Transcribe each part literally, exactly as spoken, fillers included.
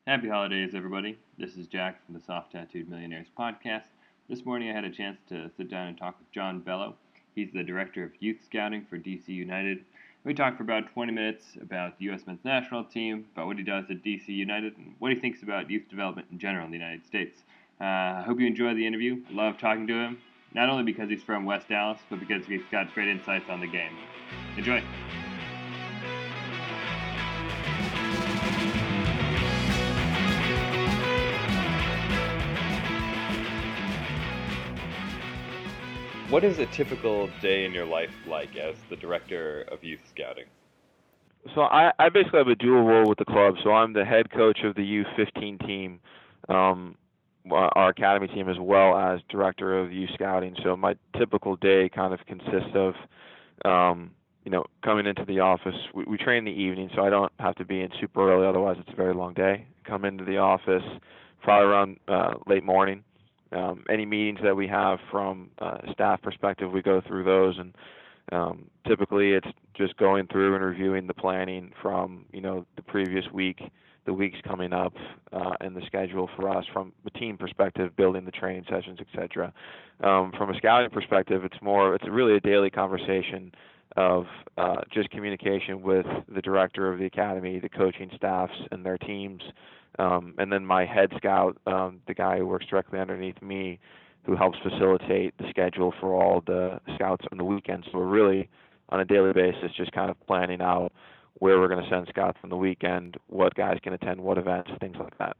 Happy holidays, everybody. This is Jack from the Soft Tattooed Millionaires podcast. This morning I had a chance to sit down and talk with John Bello. He's the Director of Youth Scouting for D C United. We talked for about twenty minutes about the U S men's national team, about what he does at D C United, and what he thinks about youth development in general in the United States. Uh, I hope you enjoy the interview. I love talking to him, not only because he's from West Dallas, but because he's got great insights on the game. Enjoy. What is a typical day in your life like as the Director of Youth Scouting? So I, I basically have a dual role with the club. So I'm the head coach of the U fifteen team, um, our academy team, as well as director of youth scouting. So my typical day kind of consists of, um, you know, coming into the office. We, we train in the evening, so I don't have to be in super early. Otherwise, it's a very long day. Come into the office probably around uh, late morning. Um, any meetings that we have from uh, staff perspective, we go through those, and um, typically it's just going through and reviewing the planning from you know the previous week, the weeks coming up, uh, and the schedule for us from the team perspective, building the training sessions, et cetera. Um, from a scouting perspective, it's more it's really a daily conversation of uh, just communication with the director of the academy, the coaching staffs, and their teams. Um, and then my head scout, um, the guy who works directly underneath me, who helps facilitate the schedule for all the scouts on the weekends. So we're really, on a daily basis, just kind of planning out where we're going to send scouts on the weekend, what guys can attend, what events, things like that.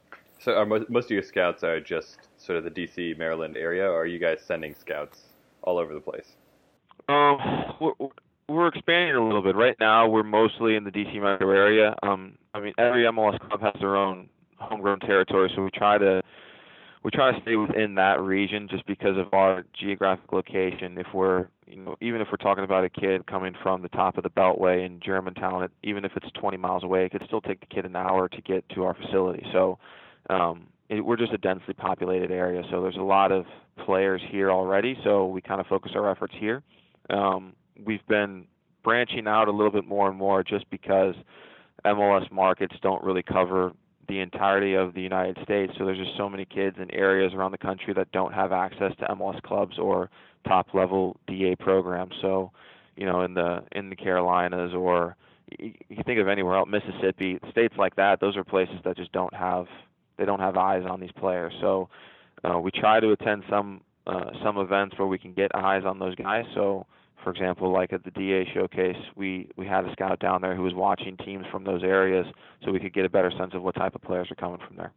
So are most, most of your scouts are just sort of the D C, Maryland area, or are you guys sending scouts all over the place? Um, we're, we're expanding a little bit. Right now, we're mostly in the D C metro area. Um, I mean, every M L S club has their own homegrown territory, so we try to we try to stay within that region just because of our geographic location. If we're, you know, even if we're talking about a kid coming from the top of the Beltway in Germantown, it, even if it's twenty miles away, it could still take the kid an hour to get to our facility. So um, it, we're just a densely populated area, so there's a lot of players here already. So we kind of focus our efforts here. Um, we've been branching out a little bit more and more just because M L S markets don't really cover the entirety of the United States, so there's just so many kids in areas around the country that don't have access to M L S clubs or top-level D A programs. So, you know, in the in the Carolinas, or you can think of anywhere else, Mississippi, states like that, those are places that just don't have they don't have eyes on these players. So uh, we try to attend some uh, some events where we can get eyes on those guys. So, for example, like at the D A showcase, we, we had a scout down there who was watching teams from those areas so we could get a better sense of what type of players are coming from there.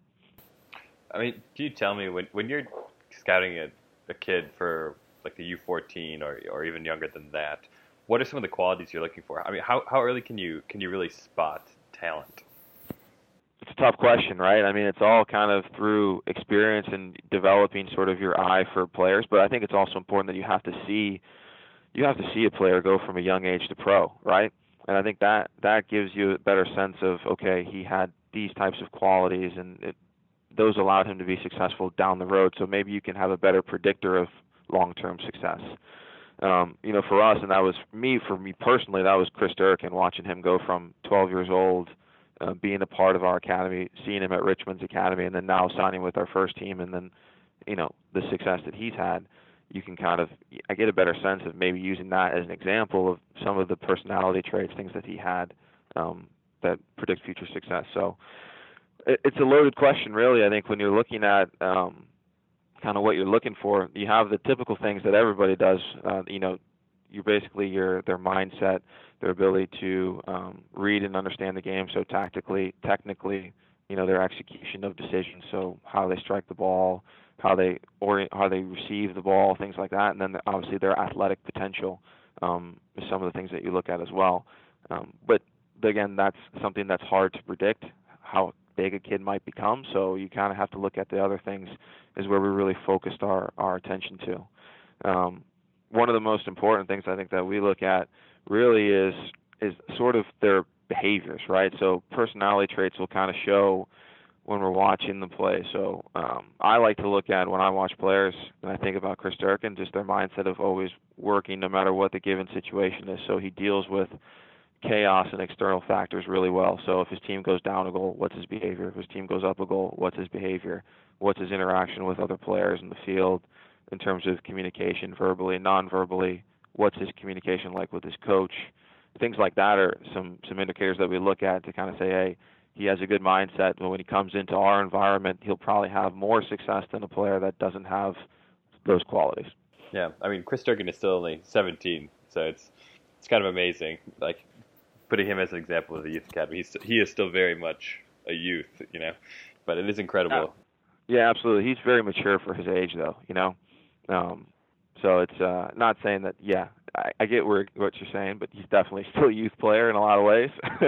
I mean, can you tell me, when when you're scouting a, a kid for like the U fourteen or or even younger than that, what are some of the qualities you're looking for? I mean, how, how early can you can you really spot talent? It's a tough question, right? I mean, it's all kind of through experience and developing sort of your eye for players, but I think it's also important that you have to see you have to see a player go from a young age to pro, right? And I think that that gives you a better sense of, okay, he had these types of qualities, and it, those allowed him to be successful down the road. So maybe you can have a better predictor of long-term success. Um, you know, for us, and that was me, for me personally, that was Chris Durkin, watching him go from twelve years old, uh, being a part of our academy, seeing him at Richmond's academy, and then now signing with our first team, and then, you know, the success that he's had. You can kind of, I get a better sense of maybe using that as an example of some of the personality traits, things that he had um, that predict future success. So it, it's a loaded question, really. I think when you're looking at um, kind of what you're looking for, you have the typical things that everybody does. Uh, you know, you're basically your their mindset, their ability to um, read and understand the game. So tactically, technically, you know, their execution of decisions. So how they strike the ball, how they orient, how they receive the ball, things like that, and then obviously their athletic potential um, is some of the things that you look at as well. Um, but again, that's something that's hard to predict, how big a kid might become. So you kind of have to look at the other things, is where we really focused our, our attention to. Um, one of the most important things I think that we look at really is is sort of their behaviors, right? So personality traits will kind of show when we're watching them play. So um, I like to look at, when I watch players and I think about Chris Durkin, just their mindset of always working no matter what the given situation is. So he deals with chaos and external factors really well. So if his team goes down a goal, what's his behavior? If his team goes up a goal, what's his behavior? What's his interaction with other players in the field in terms of communication, verbally and non-verbally? What's his communication like with his coach? Things like that are some some indicators that we look at to kind of say, hey, he has a good mindset, but when he comes into our environment, he'll probably have more success than a player that doesn't have those qualities. Yeah, I mean, Chris Durkin is still only seventeen, so it's it's kind of amazing. Like, putting him as an example of the youth academy, he's, he is still very much a youth, you know, but it is incredible. Yeah, yeah, absolutely. He's very mature for his age, though, you know. Um, so it's uh, not saying that, yeah, I, I get where, what you're saying, but he's definitely still a youth player in a lot of ways.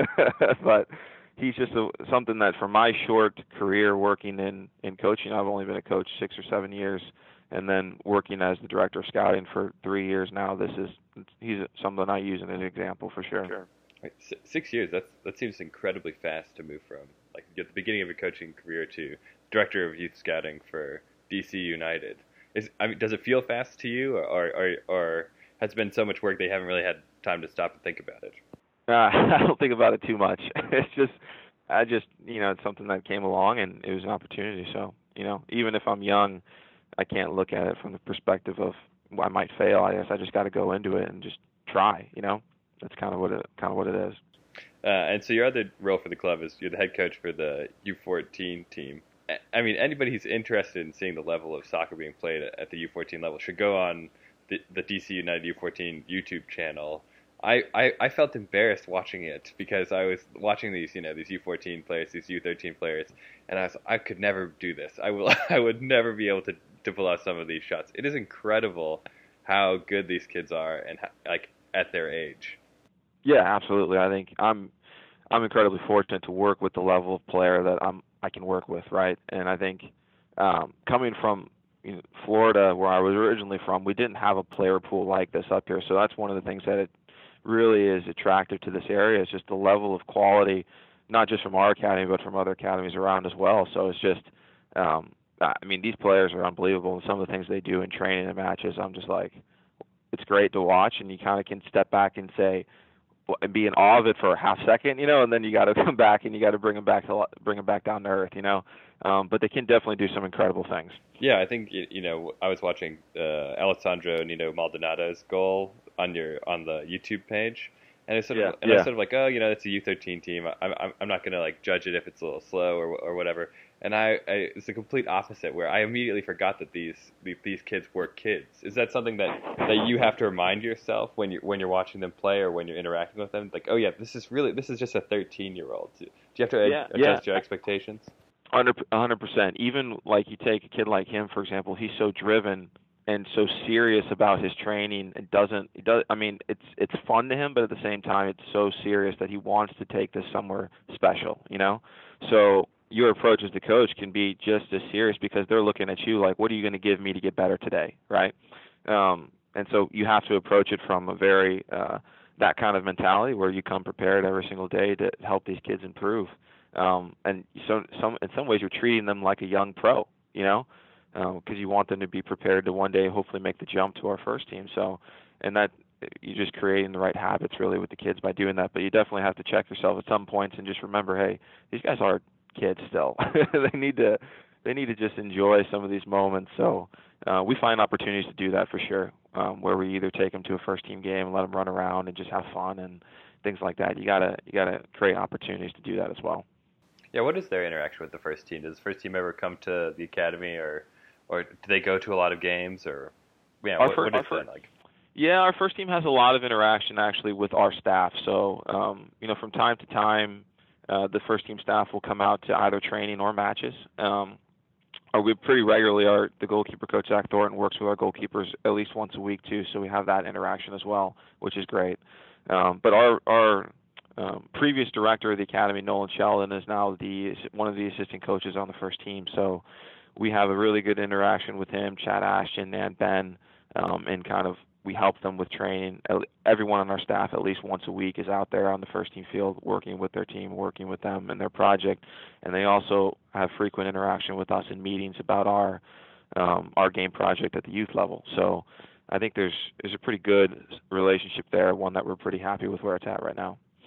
But he's just a, something that from my short career working in, in coaching, I've only been a coach six or seven years, and then working as the director of scouting for three years now, this is he's something I use as an example for sure. Sure. Right. Six years, that's, that seems incredibly fast to move from, like, at the beginning of your coaching career to director of youth scouting for D C United. Is, I mean, does it feel fast to you, or, or, or has it been so much work they haven't really had time to stop and think about it? Uh, I don't think about it too much. It's just, I just, you know, it's something that came along and it was an opportunity. So, you know, even if I'm young, I can't look at it from the perspective of well, I might fail. I guess I just got to go into it and just try. You know, that's kind of what it, kind of what it is. Uh, and so your other role for the club is you're the head coach for the U fourteen team. I mean, anybody who's interested in seeing the level of soccer being played at the U fourteen level should go on the, the D C United U fourteen YouTube channel. I, I, I felt embarrassed watching it because I was watching these, you know, these U fourteen players, these U thirteen players, and I was, I could never do this. I will, I would never be able to, to pull out some of these shots. It is incredible how good these kids are and how, like at their age. Yeah, absolutely. I think I'm, I'm incredibly fortunate to work with the level of player that I'm, I can work with, right? And I think um, coming from you know, Florida, where I was originally from, we didn't have a player pool like this up here. So that's one of the things that it really is attractive to this area. It's just the level of quality, not just from our academy, but from other academies around as well. So it's just, um, I mean, these players are unbelievable. Some of the things they do in training and matches, I'm just like, it's great to watch, and you kind of can step back and say, and be in awe of it for a half second, you know, and then you got to come back and you got to bring them back to bring them back down to earth, you know. Um, but they can definitely do some incredible things. Yeah, I think you know I was watching uh, Alessandro Nino Maldonado's goal on your on the YouTube page, and it's sort yeah, of and yeah. I was sort of like, oh, you know, it's a U thirteen team. I'm I'm I'm not gonna like judge it if it's a little slow or or whatever. And I, I it's the complete opposite, where I immediately forgot that these these kids were kids. Is that something that, that you have to remind yourself when you when you're watching them play or when you're interacting with them? Like, oh yeah, this is really this is just a thirteen year old. Do you have to yeah, adjust yeah. your expectations? one hundred percent. Even like you take a kid like him, for example, he's so driven and so serious about his training. It doesn't. It does. I mean, it's it's fun to him, but at the same time, it's so serious that he wants to take this somewhere special. You know, so your approach as the coach can be just as serious because they're looking at you like, what are you going to give me to get better today, right? Um, and so you have to approach it from a very uh, that kind of mentality where you come prepared every single day to help these kids improve. Um, and so some in some ways you're treating them like a young pro, you know, because um, you want them to be prepared to one day hopefully make the jump to our first team. So, and that you're just creating the right habits really with the kids by doing that. But you definitely have to check yourself at some points and just remember, hey, these guys are kids still. they need to they need to just enjoy some of these moments. So uh, we find opportunities to do that for sure, um, where we either take them to a first team game and let them run around and just have fun and things like that. You gotta you gotta create opportunities to do that as well. Yeah, what is their interaction with the first team? Does the first team ever come to the academy, or or do they go to a lot of games, or yeah, what, first, what is that like? Yeah, our first team has a lot of interaction actually with our staff. So um, you know, from time to time, uh, the first team staff will come out to either training or matches. Um, or we pretty regularly are the goalkeeper coach Zach Thornton works with our goalkeepers at least once a week too, so we have that interaction as well, which is great. Um, but our our Um, previous director of the academy, Nolan Sheldon, is now the one of the assistant coaches on the first team. So we have a really good interaction with him, Chad Ashton and Ben, um, and kind of we help them with training. Everyone on our staff at least once a week is out there on the first team field working with their team, working with them in their project, and they also have frequent interaction with us in meetings about our um, our game project at the youth level. So I think there's there's a pretty good relationship there, one that we're pretty happy with where it's at right now.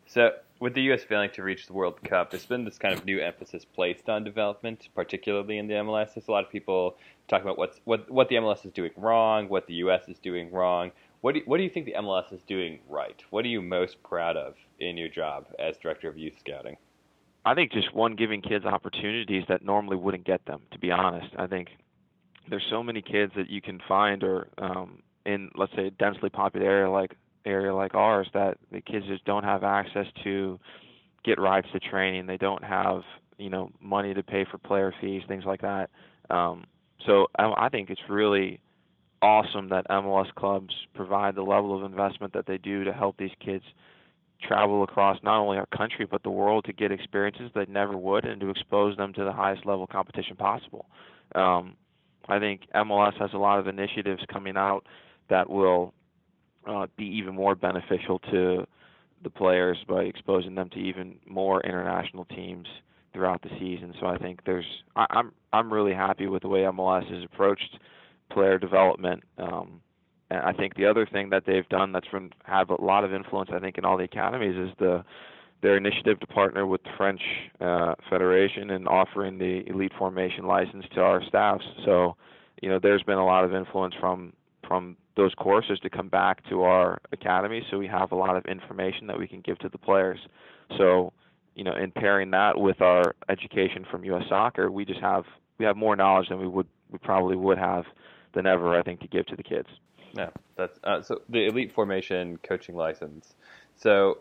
So, with the U S failing to reach the World Cup, there's been this kind of new emphasis placed on development, particularly in the M L S. There's a lot of people talking about what's what what the M L S is doing wrong, what the U S is doing wrong. What do you, what do you think the M L S is doing right? What are you most proud of in your job as director of youth scouting? I think just one, giving kids opportunities that normally wouldn't get them. To be honest, I think there's so many kids that you can find, or um, in let's say a densely populated area like area like ours, that the kids just don't have access to get rights to training. They don't have, you know, money to pay for player fees, things like that. Um, so I, I think it's really awesome that M L S clubs provide the level of investment that they do to help these kids travel across not only our country but the world to get experiences they never would, and to expose them to the highest level competition possible. Um, I think M L S has a lot of initiatives coming out that will uh, be even more beneficial to the players by exposing them to even more international teams throughout the season. So I think there's I, I'm I'm really happy with the way M L S has approached player development. Um, and I think the other thing that they've done that's been have a lot of influence, I think, in all the academies is the their initiative to partner with the French uh, Federation and offering the elite formation license to our staffs. So, you know, there's been a lot of influence from from those courses to come back to our academy, so we have a lot of information that we can give to the players. So, you know, in pairing that with our education from U S Soccer, we just have we have more knowledge than we would we probably would have than ever, I think, to give to the kids. Yeah, that's uh, so the elite formation coaching license. So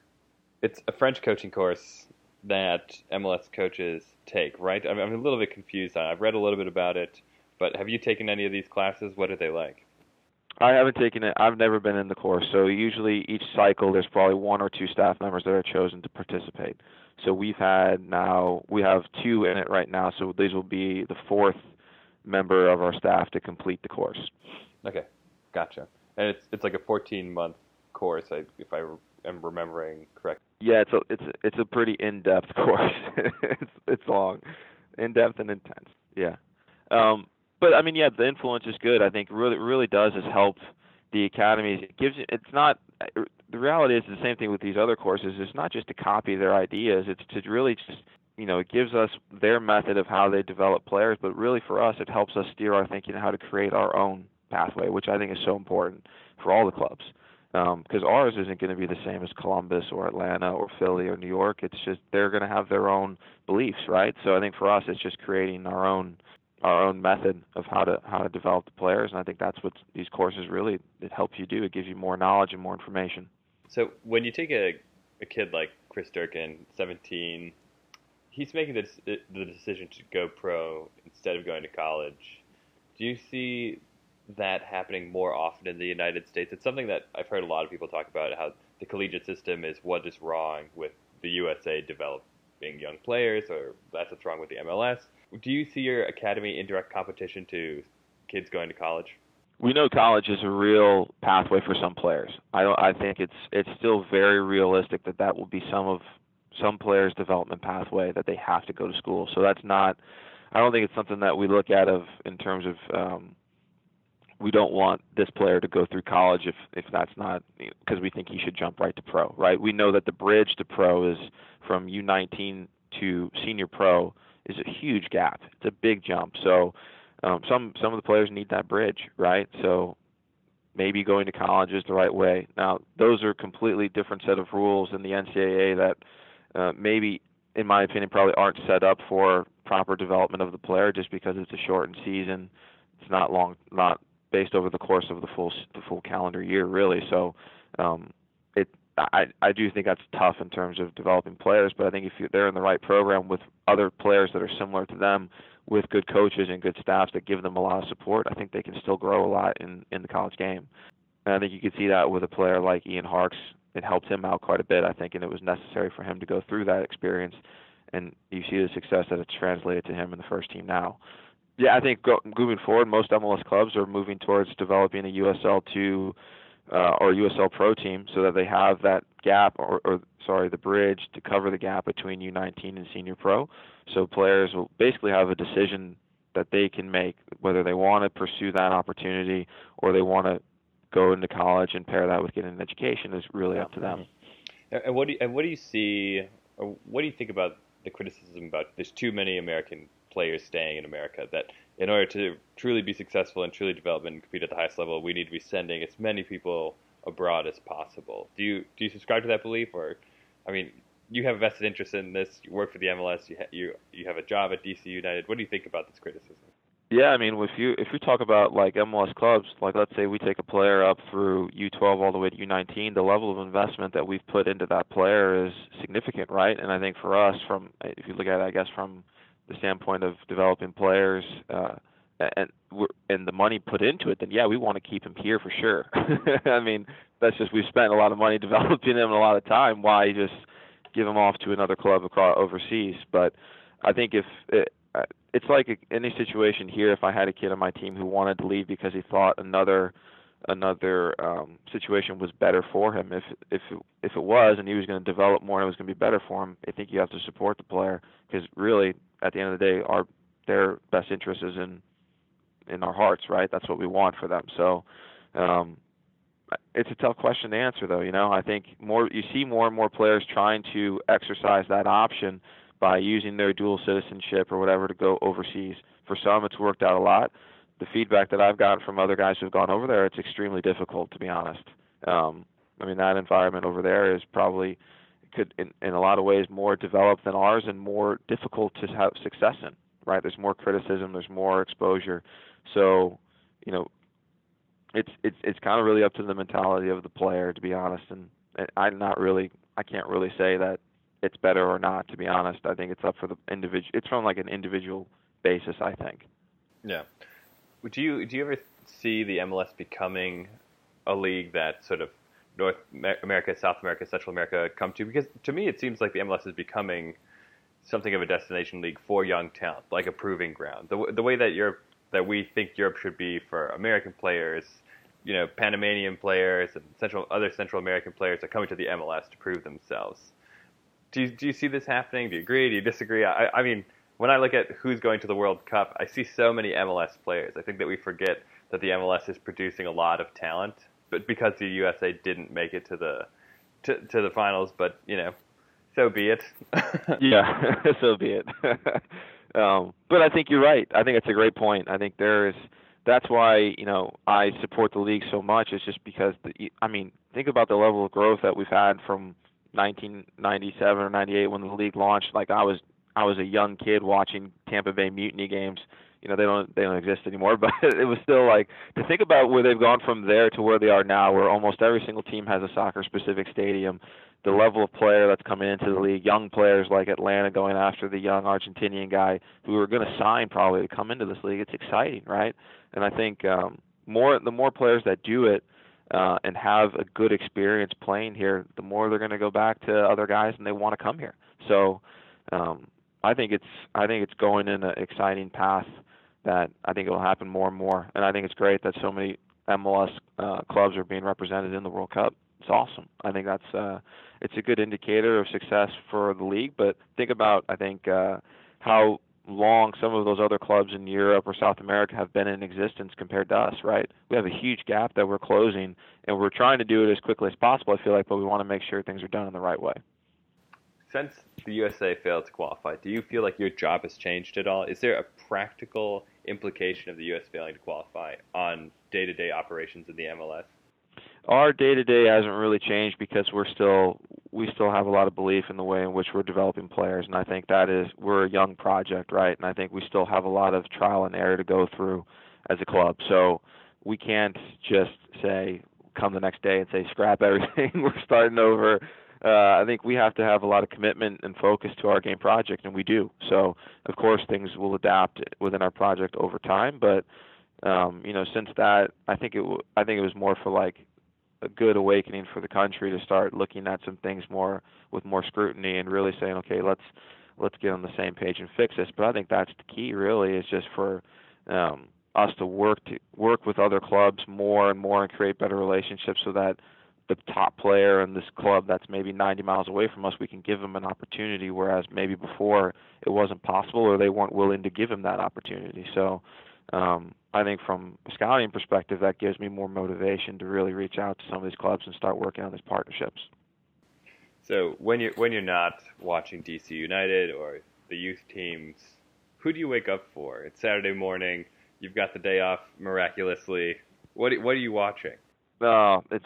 it's a French coaching course that M L S coaches take, right? I'm, I'm a little bit confused. I've read a little bit about it, but have you taken any of these classes? What are they like? I haven't taken it. I've never been in the course. So usually each cycle there's probably one or two staff members that are chosen to participate. So we've had now, we have two in it right now, so these will be the fourth member of our staff to complete the course. Okay, gotcha. And it's it's like a fourteen-month course, I, if I am remembering correctly. Yeah, it's a it's a, it's a pretty in-depth course. it's it's long, in-depth and intense. Yeah. Um, But I mean, yeah, the influence is good. I think really, really does is help the academies. It gives. It's not. The reality is the same thing with these other courses. It's not just to copy their ideas. It's to really just, you know, it gives us their method of how they develop players. But really, for us, it helps us steer our thinking on how to create our own pathway, which I think is so important for all the clubs. Because um, ours isn't going to be the same as Columbus or Atlanta or Philly or New York. It's just they're going to have their own beliefs, right? So I think for us, it's just creating our own. our own method of how to how to develop the players, and I think that's what these courses really it helps you do. It gives you more knowledge and more information. So when you take a a kid like Chris Durkin, seventeen, he's making the the decision to go pro instead of going to college. Do you see that happening more often in the United States? It's something that I've heard a lot of people talk about, how the collegiate system is what is wrong with the U S A developing young players, or that's what's wrong with the M L S. Do you see your academy in direct competition to kids going to college? We know college is a real pathway for some players. I don't, I think it's it's still very realistic that that will be some of some players' development pathway, that they have to go to school. So that's not. I don't think it's something that we look at of in terms of um, we don't want this player to go through college if if that's not, because we think he should jump right to pro. Right? We know that the bridge to pro is from U nineteen to senior pro. Is a huge gap. It's a big jump. So um, some some of the players need that bridge, right? So maybe going to college is the right way. Now, those are completely different set of rules in the N C double A that uh, maybe, in my opinion, probably aren't set up for proper development of the player, just because it's a shortened season. It's not long, not based over the course of the full the full calendar year, really. So um, it. I, I do think that's tough in terms of developing players, but I think if you, they're in the right program with other players that are similar to them, with good coaches and good staffs that give them a lot of support, I think they can still grow a lot in, in the college game. And I think you could see that with a player like Ian Harkes. It helped him out quite a bit, I think, and it was necessary for him to go through that experience. And you see the success that it's translated to him in the first team now. Yeah, I think go, moving forward, most M L S clubs are moving towards developing a U S L two Uh, or U S L Pro team, so that they have that gap, or, or sorry, the bridge to cover the gap between U nineteen and Senior Pro. So players will basically have a decision that they can make, whether they want to pursue that opportunity or they want to go into college and pair that with getting an education is really up to them. And what do you, and what do you see, or what do you think about the criticism about there's too many American players staying in America, that in order to truly be successful and truly develop and compete at the highest level, we need to be sending as many people abroad as possible. Do you do you subscribe to that belief, or, I mean, you have a vested interest in this. You work for the M L S. You ha- you you have a job at D C United. What do you think about this criticism? Yeah, I mean, if you if you talk about like M L S clubs, like let's say we take a player up through U twelve all the way to U nineteen, the level of investment that we've put into that player is significant, right? And I think for us, from if you look at it, I guess from the standpoint of developing players, uh, and we're, and the money put into it, then yeah, we want to keep him here for sure. I mean, that's just we've spent a lot of money developing him and a lot of time. Why just give him off to another club across overseas? But I think if it, it's like any situation here. If I had a kid on my team who wanted to leave because he thought another another um, situation was better for him, if if if it was and he was going to develop more and it was going to be better for him, I think you have to support the player, because really at the end of the day, our their best interest is in in our hearts, right? That's what we want for them. So um, it's a tough question to answer, though. You know, I think more you see more and more players trying to exercise that option by using their dual citizenship or whatever to go overseas. For some, it's worked out a lot. The feedback that I've gotten from other guys who've gone over there, it's extremely difficult, to be honest. Um, I mean, that environment over there is probably, could in, in a lot of ways, more developed than ours and more difficult to have success in, right? There's more criticism, there's more exposure. So, you know, it's it's it's kind of really up to the mentality of the player, to be honest. And, and I'm not really, I can't really say that it's better or not, to be honest. I think it's up for the individual. It's from like an individual basis, I think. Yeah. Do you do you ever see the M L S becoming a league that sort of North America, South America, Central America come to? Because to me, it seems like the M L S is becoming something of a destination league for young talent, like a proving ground. The the way that Europe, that we think Europe should be for American players, you know, Panamanian players and Central other Central American players are coming to the M L S to prove themselves. Do you, do you see this happening? Do you agree? Do you disagree? I, I mean, when I look at who's going to the World Cup, I see so many M L S players. I think that we forget that the M L S is producing a lot of talent, but because the U S A didn't make it to the to, to the finals, but you know, so be it. Yeah, so be it. um, but I think you're right. I think it's a great point. I think there is. That's why, you know, I support the league so much. It's just because the, I mean, think about the level of growth that we've had from nineteen ninety-seven or ninety-eight when the league launched. Like I was I was a young kid watching Tampa Bay Mutiny games. You know, they don't they don't exist anymore, but it was still like to think about where they've gone from there to where they are now, where almost every single team has a soccer specific stadium. The level of player that's coming into the league, young players like Atlanta going after the young Argentinian guy who are going to sign probably to come into this league. It's exciting, right? And I think um, more the more players that do it, Uh, and have a good experience playing here, the more they're going to go back to other guys and they want to come here. So um, I think it's I think it's going in an exciting path that I think it will happen more and more. And I think it's great that so many M L S uh, clubs are being represented in the World Cup. It's awesome. I think that's uh, it's a good indicator of success for the league. But think about I think uh, how long some of those other clubs in Europe or South America have been in existence compared to us, right? We have a huge gap that we're closing, and we're trying to do it as quickly as possible, I feel like, but we want to make sure things are done in the right way. Since the U S A failed to qualify, do you feel like your job has changed at all? Is there a practical implication of the U S failing to qualify on day-to-day operations in the M L S? Our day-to-day hasn't really changed because we're still we still have a lot of belief in the way in which we're developing players, and I think that is we're a young project, right? And I think we still have a lot of trial and error to go through as a club. So we can't just say come the next day and say scrap everything, we're starting over. Uh, I think we have to have a lot of commitment and focus to our game project, and we do. So of course things will adapt within our project over time, but um, you know, since that, I think it w- I think it was more for like a good awakening for the country to start looking at some things more with more scrutiny and really saying, okay, let's let's get on the same page and fix this. But I think that's the key, really, is just for um, us to work to work with other clubs more and more and create better relationships so that the top player in this club that's maybe ninety miles away from us, we can give them an opportunity, whereas maybe before it wasn't possible or they weren't willing to give him that opportunity. So um, I think from a scouting perspective, that gives me more motivation to really reach out to some of these clubs and start working on these partnerships. So when you're when you're not watching D C United or the youth teams, who do you wake up for? It's Saturday morning. You've got the day off miraculously. What what are you watching? No, it's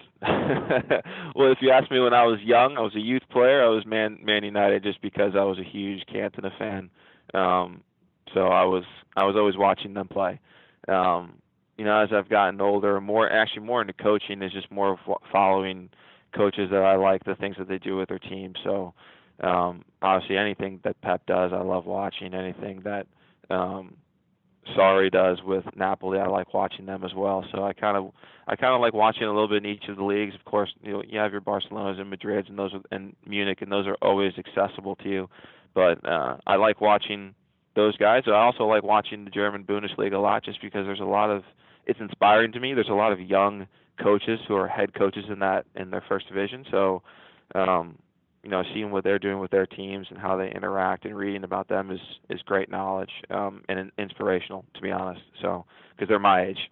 well. If you ask me when I was young, I was a youth player. I was Man Man United just because I was a huge Cantona fan. Um, so I was I was always watching them play. Um, you know, as I've gotten older, more actually more into coaching is just more of following coaches that I like, the things that they do with their team. So um, obviously anything that Pep does, I love watching. Anything that um, Sarri does with Napoli, I like watching them as well. So I kind of I kind of like watching a little bit in each of the leagues. Of course, you know, you have your Barcelonas and Madrids and those are, and Munich, and those are always accessible to you. But uh, I like watching those guys. I also like watching the German Bundesliga a lot, just because there's a lot of it's inspiring to me. There's a lot of young coaches who are head coaches in that in their first division. So, um, you know, seeing what they're doing with their teams and how they interact and reading about them is is great knowledge um, and inspirational, to be honest. So, because they're my age.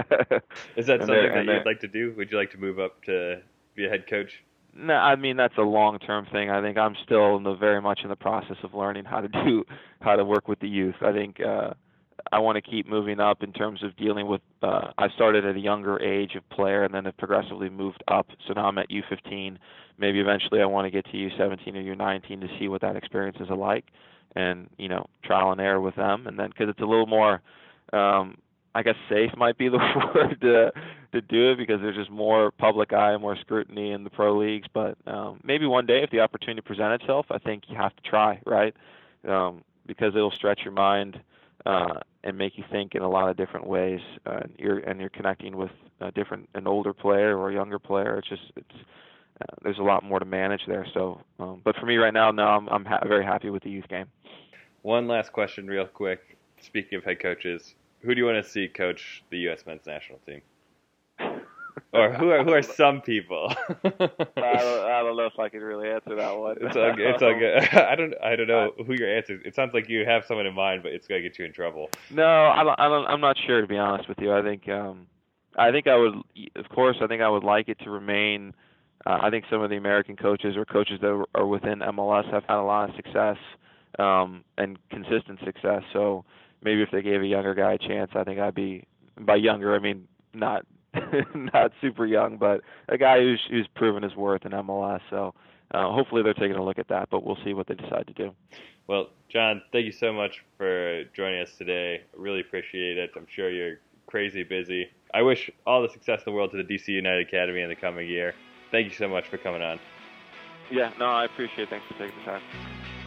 Is that something that you'd like to do? Would you like to move up to be a head coach? No, I mean that's a long-term thing. I think I'm still in the, very much in the process of learning how to do how to work with the youth. I think uh, I want to keep moving up in terms of dealing with. Uh, I started at a younger age of player, and then have progressively moved up. So now I'm at U fifteen. Maybe eventually I want to get to U seventeen or U nineteen to see what that experience is like, and you know, trial and error with them. And then because it's a little more, um, I guess safe might be the word to to do it, because there's just more public eye, more scrutiny in the pro leagues. But um, maybe one day, if the opportunity presents itself, I think you have to try, right? Um, because it'll stretch your mind uh, and make you think in a lot of different ways. Uh, and you're and you're connecting with a different, an older player or a younger player. It's just it's uh, there's a lot more to manage there. So, um, but for me right now, no, I'm I'm ha- very happy with the youth game. One last question, real quick. Speaking of head coaches, who do you want to see coach the U S men's national team? Or who are who are some people? I, don't, I don't know if I can really answer that one. It's all good. It's all good. I don't I don't know who your answer is. It sounds like you have someone in mind, but it's gonna get you in trouble. No, I don't, I don't, I'm not sure, to be honest with you. I think um, I think I would, of course, I think I would like it to remain. Uh, I think some of the American coaches or coaches that are within M L S have had a lot of success um, and consistent success. So maybe if they gave a younger guy a chance, I think I'd be, by younger I mean not not super young, but a guy who's who's proven his worth in M L S. So uh, hopefully they're taking a look at that, but we'll see what they decide to do. Well, John, thank you so much for joining us today. I really appreciate it. I'm sure you're crazy busy. I wish all the success in the world to the D C United Academy in the coming year. Thank you so much for coming on. Yeah, no, I appreciate it. Thanks for taking the time.